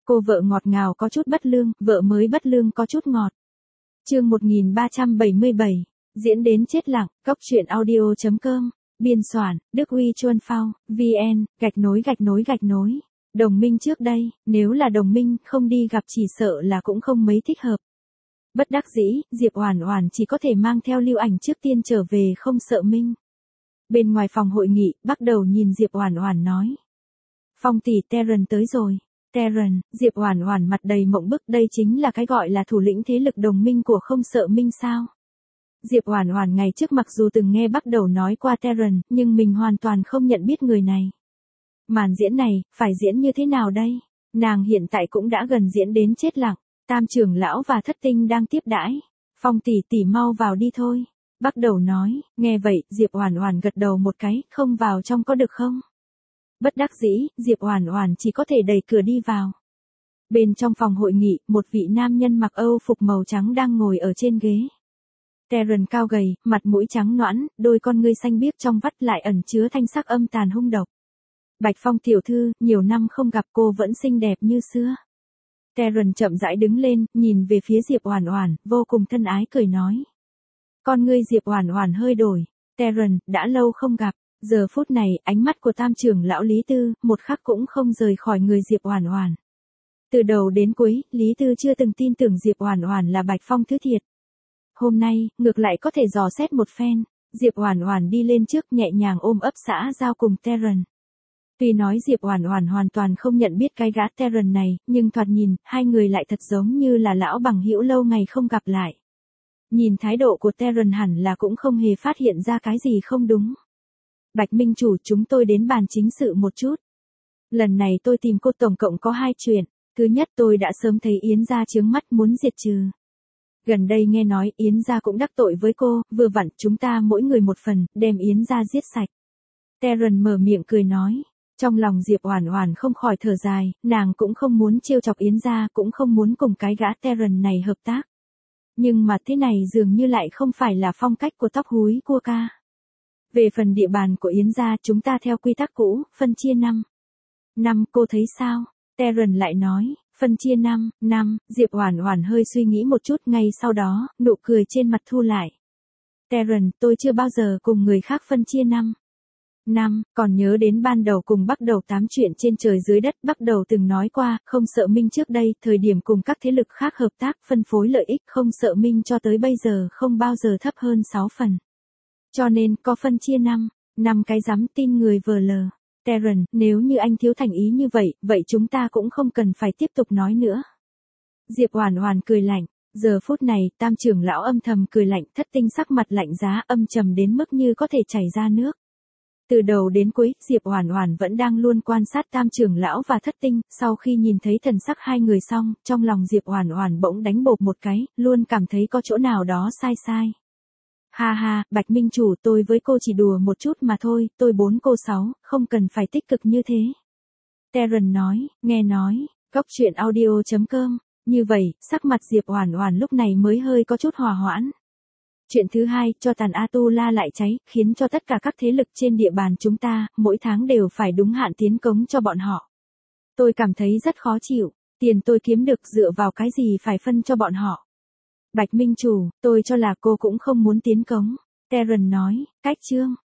Cô vợ ngọt ngào có chút bất lương, vợ mới bất lương có chút ngọt. Chương 1377, diễn đến chết lặng, coctruyện.audio.com, biên soạn, Đức Huy Chuân Phao, VN, _. Đồng minh trước đây, nếu là đồng minh, không đi gặp chỉ sợ là cũng không mấy thích hợp. Bất đắc dĩ, Diệp Oản Oản chỉ có thể mang theo Lưu Ảnh trước tiên trở về không sợ minh. Bên ngoài phòng hội nghị, bắt đầu nhìn Diệp Oản Oản nói. Phong tỷ, Terence tới rồi. Terence, Diệp Oản Oản mặt đầy mộng bức, đây chính là cái gọi là thủ lĩnh thế lực đồng minh của không sợ minh sao. Diệp Oản Oản ngày trước mặc dù từng nghe bắt đầu nói qua Terence, nhưng mình hoàn toàn không nhận biết người này. Màn diễn này, phải diễn như thế nào đây? Nàng hiện tại cũng đã gần diễn đến chết lặng. Tam trưởng lão và thất tinh đang tiếp đãi. Phong tỷ tỷ mau vào đi thôi. Bắt đầu nói, nghe vậy, Diệp Oản Oản gật đầu một cái, không vào trong có được không? Bất đắc dĩ, Diệp Oản Oản chỉ có thể đẩy cửa đi vào. Bên trong phòng hội nghị, một vị nam nhân mặc Âu phục màu trắng đang ngồi ở trên ghế. Terence cao gầy, mặt mũi trắng nõn, đôi con ngươi xanh biếc trong vắt lại ẩn chứa thanh sắc âm tàn hung độc. Bạch Phong tiểu thư, nhiều năm không gặp cô vẫn xinh đẹp như xưa. Terence chậm rãi đứng lên, nhìn về phía Diệp Oản Oản, vô cùng thân ái cười nói. Con ngươi Diệp Oản Oản hơi đổi. Terence, đã lâu không gặp. Giờ phút này, ánh mắt của tam trưởng lão Lý Tư, một khắc cũng không rời khỏi người Diệp Oản Oản. Từ đầu đến cuối, Lý Tư chưa từng tin tưởng Diệp Oản Oản là Bạch Phong thứ thiệt. Hôm nay, ngược lại có thể dò xét một phen. Diệp Oản Oản đi lên trước nhẹ nhàng ôm ấp xã giao cùng Terence. Tuy nói Diệp Oản Oản hoàn toàn không nhận biết cái gã Terence này, nhưng thoạt nhìn, hai người lại thật giống như là lão bằng hữu lâu ngày không gặp lại. Nhìn thái độ của Terence hẳn là cũng không hề phát hiện ra cái gì không đúng. Bạch Minh chủ, chúng tôi đến bàn chính sự một chút. Lần này tôi tìm cô tổng cộng có 2 chuyện. Thứ nhất, tôi đã sớm thấy Yến gia chướng mắt muốn diệt trừ. Gần đây nghe nói Yến gia cũng đắc tội với cô, vừa vặn chúng ta mỗi người một phần, đem Yến gia giết sạch. Terence mở miệng cười nói. Trong lòng Diệp Oản Oản không khỏi thở dài, nàng cũng không muốn trêu chọc Yến gia, cũng không muốn cùng cái gã Terence này hợp tác. Nhưng mà thế này dường như lại không phải là phong cách của tóc húi cua ca. Về phần địa bàn của Yến gia, chúng ta theo quy tắc cũ, phân chia 5. Cô thấy sao? Terence lại nói, phân chia 5, Diệp Oản Oản hơi suy nghĩ một chút, ngay sau đó, nụ cười trên mặt thu lại. Terence, tôi chưa bao giờ cùng người khác phân chia 5, còn nhớ đến ban đầu cùng bắt đầu tám chuyện trên trời dưới đất, bắt đầu từng nói qua, không sợ minh trước đây, thời điểm cùng các thế lực khác hợp tác, phân phối lợi ích, không sợ minh cho tới bây giờ không bao giờ thấp hơn 6 phần. Cho nên, có phân chia 5 cái dám tin người vờ lờ. Terence, nếu như anh thiếu thành ý như vậy, vậy chúng ta cũng không cần phải tiếp tục nói nữa. Diệp Oản Oản cười lạnh. Giờ phút này, tam trưởng lão âm thầm cười lạnh, thất tinh sắc mặt lạnh giá, âm trầm đến mức như có thể chảy ra nước. Từ đầu đến cuối, Diệp Oản Oản vẫn đang luôn quan sát tam trưởng lão và thất tinh, sau khi nhìn thấy thần sắc hai người xong, trong lòng Diệp Oản Oản bỗng đánh bộp một cái, luôn cảm thấy có chỗ nào đó sai sai. Ha ha, Bạch Minh chủ, tôi với cô chỉ đùa một chút mà thôi, tôi 4 cô 6, không cần phải tích cực như thế. Terence nói, nghe nói, coctruyện.audio.com, như vậy, sắc mặt Diệp Oản Oản lúc này mới hơi có chút hòa hoãn. Chuyện thứ hai, cho tàn Atula lại cháy, khiến cho tất cả các thế lực trên địa bàn chúng ta, mỗi tháng đều phải đúng hạn tiến cống cho bọn họ. Tôi cảm thấy rất khó chịu, tiền tôi kiếm được dựa vào cái gì phải phân cho bọn họ. Bạch Minh chủ, tôi cho là cô cũng không muốn tiến cống. Terence nói, cách chương.